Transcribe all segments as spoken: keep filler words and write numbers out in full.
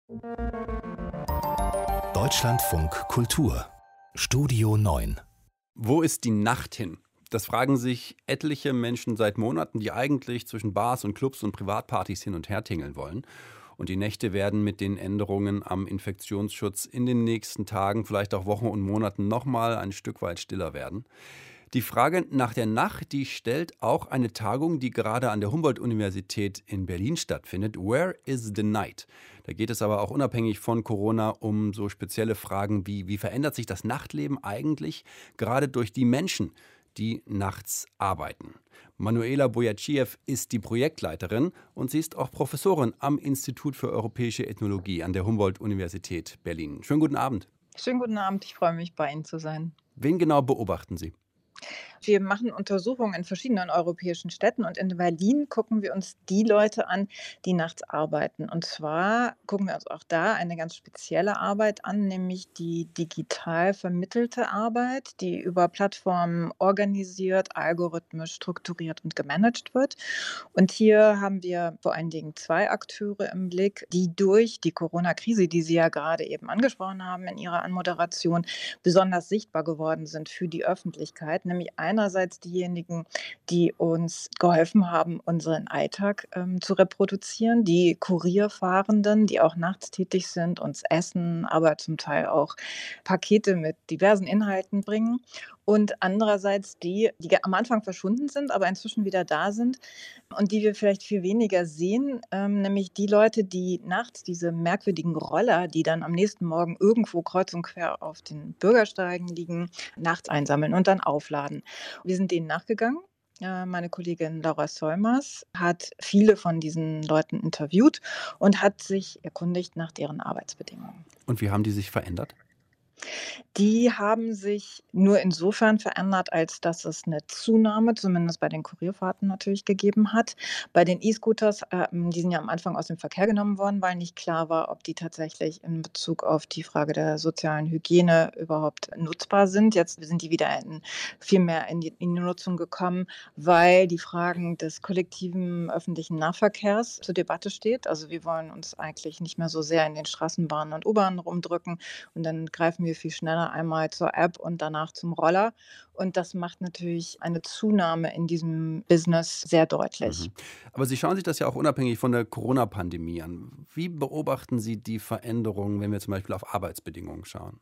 Deutschlandfunk Kultur Studio neun. Wo ist die Nacht hin? Das fragen sich etliche Menschen seit Monaten, die eigentlich zwischen Bars und Clubs und Privatpartys hin und her tingeln wollen. Und die Nächte werden mit den Änderungen am Infektionsschutz in den nächsten Tagen, vielleicht auch Wochen und Monaten nochmal ein Stück weit stiller werden. Die Frage nach der Nacht, die stellt auch eine Tagung, die gerade an der Humboldt-Universität in Berlin stattfindet. Where is the night? Da geht es aber auch unabhängig von Corona um so spezielle Fragen wie, wie verändert sich das Nachtleben eigentlich, gerade durch die Menschen, die nachts arbeiten. Manuela Bojacijew ist die Projektleiterin und sie ist auch Professorin am Institut für Europäische Ethnologie an der Humboldt-Universität Berlin. Schönen guten Abend. Schönen guten Abend, ich freue mich, bei Ihnen zu sein. Wen genau beobachten Sie? Wir machen Untersuchungen in verschiedenen europäischen Städten und in Berlin gucken wir uns die Leute an, die nachts arbeiten. Und zwar gucken wir uns auch da eine ganz spezielle Arbeit an, nämlich die digital vermittelte Arbeit, die über Plattformen organisiert, algorithmisch strukturiert und gemanagt wird. Und hier haben wir vor allen Dingen zwei Akteure im Blick, die durch die Corona-Krise, die Sie ja gerade eben angesprochen haben in Ihrer Anmoderation, besonders sichtbar geworden sind für die Öffentlichkeit, nämlich einerseits diejenigen, die uns geholfen haben, unseren Alltag ähm, zu reproduzieren, die Kurierfahrenden, die auch nachts tätig sind, uns Essen, aber zum Teil auch Pakete mit diversen Inhalten bringen. Und andererseits die, die am Anfang verschwunden sind, aber inzwischen wieder da sind und die wir vielleicht viel weniger sehen, ähm, nämlich die Leute, die nachts diese merkwürdigen Roller, die dann am nächsten Morgen irgendwo kreuz und quer auf den Bürgersteigen liegen, nachts einsammeln und dann aufladen. Wir sind denen nachgegangen. Äh, Meine Kollegin Laura Solmers hat viele von diesen Leuten interviewt und hat sich erkundigt nach deren Arbeitsbedingungen. Und wie haben die sich verändert? Die haben sich nur insofern verändert, als dass es eine Zunahme, zumindest bei den Kurierfahrten natürlich gegeben hat. Bei den E-Scooters, ähm, die sind ja am Anfang aus dem Verkehr genommen worden, weil nicht klar war, ob die tatsächlich in Bezug auf die Frage der sozialen Hygiene überhaupt nutzbar sind. Jetzt sind die wieder in, viel mehr in die, in die Nutzung gekommen, weil die Fragen des kollektiven öffentlichen Nahverkehrs zur Debatte steht. Also wir wollen uns eigentlich nicht mehr so sehr in den Straßenbahnen und U-Bahnen rumdrücken und dann greifen wir viel schneller einmal zur App und danach zum Roller. Und das macht natürlich eine Zunahme in diesem Business sehr deutlich. Mhm. Aber Sie schauen sich das ja auch unabhängig von der Corona-Pandemie an. Wie beobachten Sie die Veränderungen, wenn wir zum Beispiel auf Arbeitsbedingungen schauen?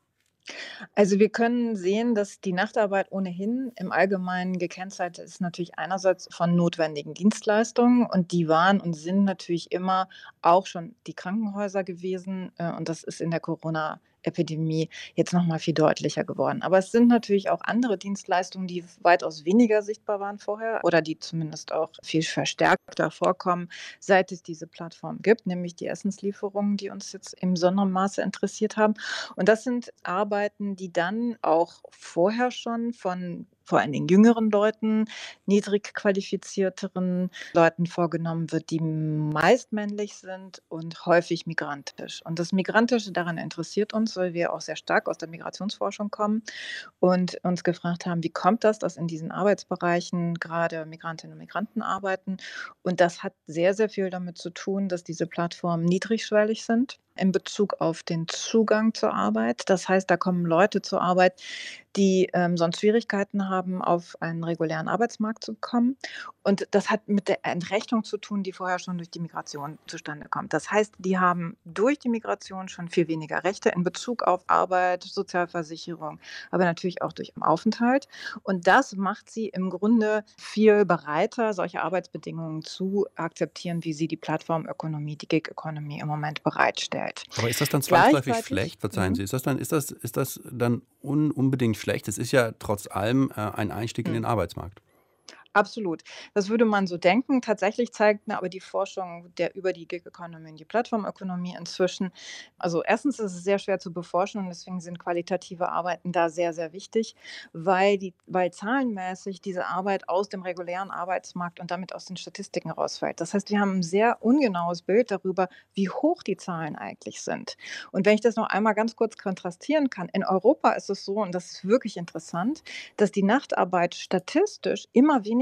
Also wir können sehen, dass die Nachtarbeit ohnehin im Allgemeinen gekennzeichnet ist natürlich einerseits von notwendigen Dienstleistungen und die waren und sind natürlich immer auch schon die Krankenhäuser gewesen äh, und das ist in der Corona-Epidemie jetzt noch mal viel deutlicher geworden. Aber es sind natürlich auch andere Dienstleistungen, die weitaus weniger sichtbar waren vorher oder die zumindest auch viel verstärkter vorkommen, seit es diese Plattform gibt, nämlich die Essenslieferungen, die uns jetzt im besonderen Maße interessiert haben. Und das sind Arbeiten, die dann auch vorher schon von vor allen Dingen jüngeren Leuten, niedrig qualifizierteren Leuten vorgenommen wird, die meist männlich sind und häufig migrantisch. Und das Migrantische daran interessiert uns, weil wir auch sehr stark aus der Migrationsforschung kommen und uns gefragt haben, wie kommt das, dass in diesen Arbeitsbereichen gerade Migrantinnen und Migranten arbeiten. Und das hat sehr, sehr viel damit zu tun, dass diese Plattformen niedrigschwellig sind in Bezug auf den Zugang zur Arbeit. Das heißt, da kommen Leute zur Arbeit, die ähm, sonst Schwierigkeiten haben, auf einen regulären Arbeitsmarkt zu kommen. Und das hat mit der Entrechtung zu tun, die vorher schon durch die Migration zustande kommt. Das heißt, die haben durch die Migration schon viel weniger Rechte in Bezug auf Arbeit, Sozialversicherung, aber natürlich auch durch Aufenthalt. Und das macht sie im Grunde viel bereiter, solche Arbeitsbedingungen zu akzeptieren, wie sie die Plattformökonomie, die Gig-Economy im Moment bereitstellt. Aber ist das dann zwangsläufig Gleichzeitig, schlecht? Verzeihen mhm. Sie, ist das dann, ist das, ist das dann un, unbedingt schlecht? Es ist ja trotz allem äh, ein Einstieg in den Mhm. Arbeitsmarkt. Absolut. Das würde man so denken. Tatsächlich zeigt aber die Forschung der über die Gig Economy und die Plattformökonomie inzwischen, also erstens ist es sehr schwer zu beforschen und deswegen sind qualitative Arbeiten da sehr, sehr wichtig, weil, die, weil zahlenmäßig diese Arbeit aus dem regulären Arbeitsmarkt und damit aus den Statistiken rausfällt. Das heißt, wir haben ein sehr ungenaues Bild darüber, wie hoch die Zahlen eigentlich sind. Und wenn ich das noch einmal ganz kurz kontrastieren kann, in Europa ist es so, und das ist wirklich interessant, dass die Nachtarbeit statistisch immer weniger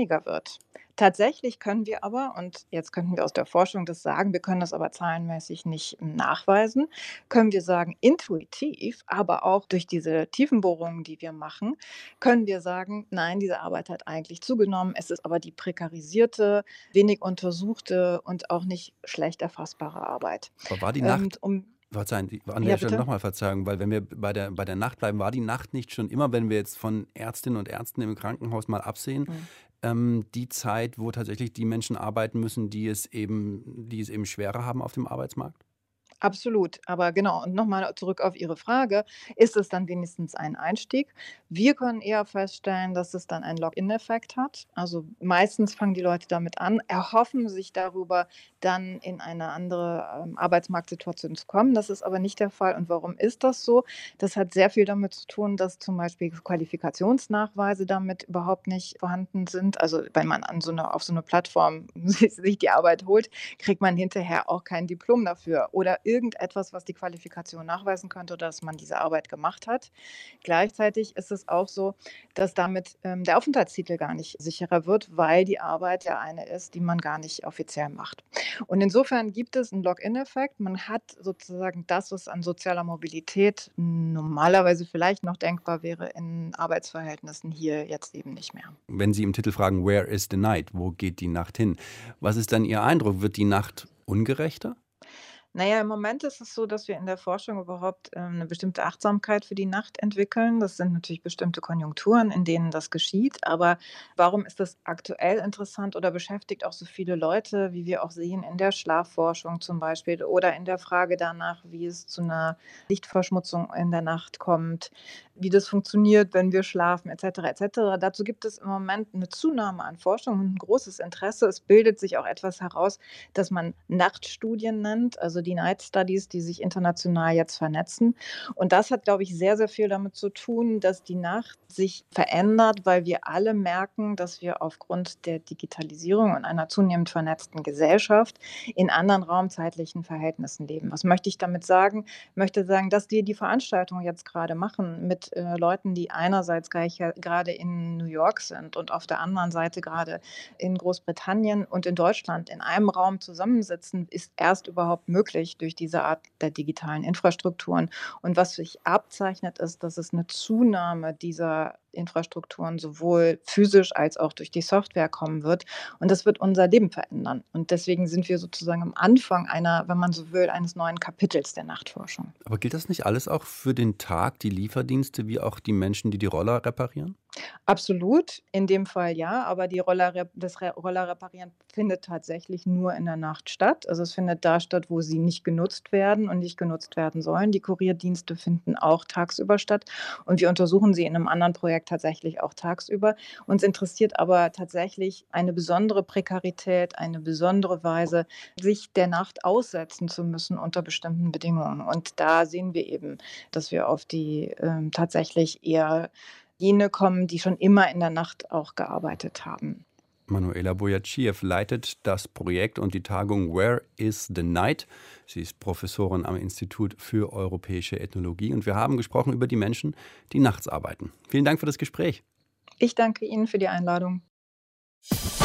weniger wird. Tatsächlich können wir aber, und jetzt könnten wir aus der Forschung das sagen, wir können das aber zahlenmäßig nicht nachweisen, können wir sagen, intuitiv, aber auch durch diese Tiefenbohrungen, die wir machen, können wir sagen, nein, diese Arbeit hat eigentlich zugenommen. Es ist aber die prekarisierte, wenig untersuchte und auch nicht schlecht erfassbare Arbeit. Aber war die Und Nacht, um verzeihen, die- an ja, der Stelle bitte? nochmal Verzeihung, weil wenn wir bei der, bei der Nacht bleiben, war die Nacht nicht schon immer, wenn wir jetzt von Ärztinnen und Ärzten im Krankenhaus mal absehen, Mhm. ähm, die Zeit, wo tatsächlich die Menschen arbeiten müssen, die es eben, die es eben schwerer haben auf dem Arbeitsmarkt? Absolut, aber genau, und nochmal zurück auf Ihre Frage, ist es dann wenigstens ein Einstieg? Wir können eher feststellen, dass es dann einen Lock-in-Effekt hat. Also meistens fangen die Leute damit an, erhoffen sich darüber, dann in eine andere ähm, Arbeitsmarktsituation zu kommen. Das ist aber nicht der Fall. Und warum ist das so? Das hat sehr viel damit zu tun, dass zum Beispiel Qualifikationsnachweise damit überhaupt nicht vorhanden sind. Also wenn man an so eine, auf so eine Plattform sich die Arbeit holt, kriegt man hinterher auch kein Diplom dafür oder irgendetwas, was die Qualifikation nachweisen könnte, dass man diese Arbeit gemacht hat. Gleichzeitig ist es auch so, dass damit ähm, der Aufenthaltstitel gar nicht sicherer wird, weil die Arbeit ja eine ist, die man gar nicht offiziell macht. Und insofern gibt es einen Lock-in-Effekt. Man hat sozusagen das, was an sozialer Mobilität normalerweise vielleicht noch denkbar wäre, in Arbeitsverhältnissen hier jetzt eben nicht mehr. Wenn Sie im Titel fragen, Where is the night? Wo geht die Nacht hin? Was ist dann Ihr Eindruck? Wird die Nacht ungerechter? Na ja, im Moment ist es so, dass wir in der Forschung überhaupt, ähm, 'ne bestimmte Achtsamkeit für die Nacht entwickeln. Das sind natürlich bestimmte Konjunkturen, in denen das geschieht. Aber warum ist das aktuell interessant oder beschäftigt auch so viele Leute, wie wir auch sehen in der Schlafforschung zum Beispiel oder in der Frage danach, wie es zu einer Lichtverschmutzung in der Nacht kommt, wie das funktioniert, wenn wir schlafen et cetera, et cetera. Dazu gibt es im Moment eine Zunahme an Forschung und 'n großes Interesse. Es bildet sich auch etwas heraus, das man Nachtstudien nennt, also die Night Studies, die sich international jetzt vernetzen. Und das hat, glaube ich, sehr, sehr viel damit zu tun, dass die Nacht sich verändert, weil wir alle merken, dass wir aufgrund der Digitalisierung und einer zunehmend vernetzten Gesellschaft in anderen raumzeitlichen Verhältnissen leben. Was möchte ich damit sagen? Ich möchte sagen, dass wir die Veranstaltung jetzt gerade machen mit äh, Leuten, die einerseits gleich ja gerade in New York sind und auf der anderen Seite gerade in Großbritannien und in Deutschland in einem Raum zusammensitzen, ist erst überhaupt möglich durch diese Art der digitalen Infrastrukturen. Und was sich abzeichnet, ist, dass es eine Zunahme dieser Infrastrukturen sowohl physisch als auch durch die Software kommen wird. Und das wird unser Leben verändern. Und deswegen sind wir sozusagen am Anfang einer, wenn man so will, eines neuen Kapitels der Nachtforschung. Aber gilt das nicht alles auch für den Tag, die Lieferdienste, wie auch die Menschen, die die Roller reparieren? Absolut, in dem Fall ja, aber die Rollerrep das Re Rollerreparieren findet tatsächlich nur in der Nacht statt. Also, es findet da statt, wo sie nicht genutzt werden und nicht genutzt werden sollen. Die Kurierdienste finden auch tagsüber statt und wir untersuchen sie in einem anderen Projekt tatsächlich auch tagsüber. Uns interessiert aber tatsächlich eine besondere Prekarität, eine besondere Weise, sich der Nacht aussetzen zu müssen unter bestimmten Bedingungen. Und da sehen wir eben, dass wir auf die, ähm, tatsächlich eher jene kommen, die schon immer in der Nacht auch gearbeitet haben. Manuela Boyatschiew leitet das Projekt und die Tagung Where is the Night? Sie ist Professorin am Institut für europäische Ethnologie und wir haben gesprochen über die Menschen, die nachts arbeiten. Vielen Dank für das Gespräch. Ich danke Ihnen für die Einladung.